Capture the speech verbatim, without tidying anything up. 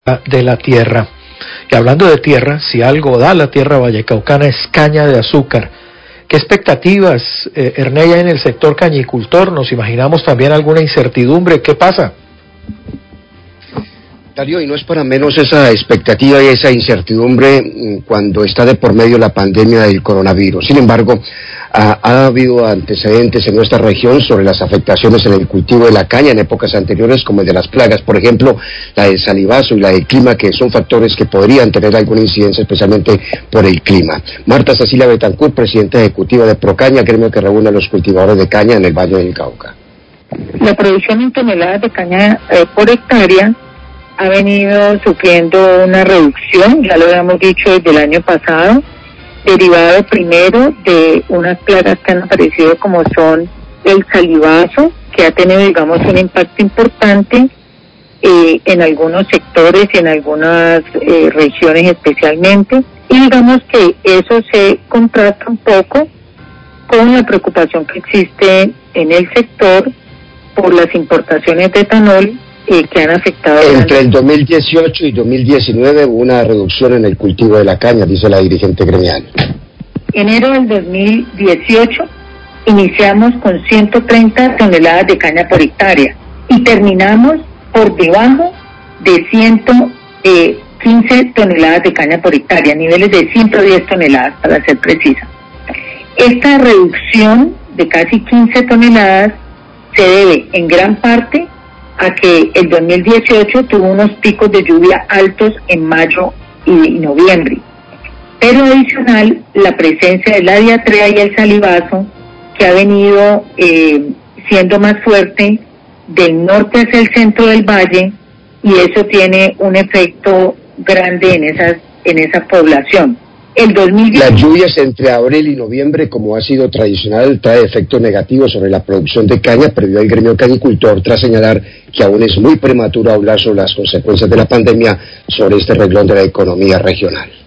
de la tierra. Y hablando de tierra, si algo da la tierra vallecaucana es caña de azúcar. ¿Qué expectativas, eh, Erney, hay en el sector cañicultor? ¿Nos imaginamos también alguna incertidumbre? ¿Qué pasa? Darío, y no es para menos esa expectativa y esa incertidumbre cuando está de por medio la pandemia del coronavirus. Sin embargo, ha, ha habido antecedentes en nuestra región sobre las afectaciones en el cultivo de la caña en épocas anteriores, como el de las plagas, por ejemplo, la del salivazo y la del clima, que son factores que podrían tener alguna incidencia, especialmente por el clima. Marta Cecilia Betancourt, presidenta ejecutiva de Procaña, gremio que reúne a los cultivadores de caña en el Valle del Cauca. La producción en toneladas de caña eh, por hectárea ha venido sufriendo una reducción, ya lo habíamos dicho desde el año pasado, derivado primero de unas plagas que han aparecido como son el salivazo, que ha tenido, digamos, un impacto importante eh, en algunos sectores y en algunas eh, regiones especialmente, y digamos que eso se contrasta un poco con la preocupación que existe en el sector por las importaciones de etanol Eh, que han afectado. Entre el dos mil dieciocho y dos mil diecinueve hubo una reducción en el cultivo de la caña, dice la dirigente gremial. Enero del dos mil dieciocho iniciamos con ciento treinta toneladas de caña por hectárea y terminamos por debajo de ciento quince toneladas de caña por hectárea, niveles de ciento diez toneladas para ser precisa. Esta reducción de casi quince toneladas se debe en gran parte a que el dos mil dieciocho tuvo unos picos de lluvia altos en mayo y noviembre. Pero adicional, la presencia de la diatrea y el salivazo, que ha venido eh, siendo más fuerte del norte hacia el centro del valle, y eso tiene un efecto grande en, esas, en esa población. El dos mil diez... Las lluvias entre abril y noviembre, como ha sido tradicional, trae efectos negativos sobre la producción de caña, previó el gremio cañicultor, tras señalar que aún es muy prematuro hablar sobre las consecuencias de la pandemia sobre este renglón de la economía regional.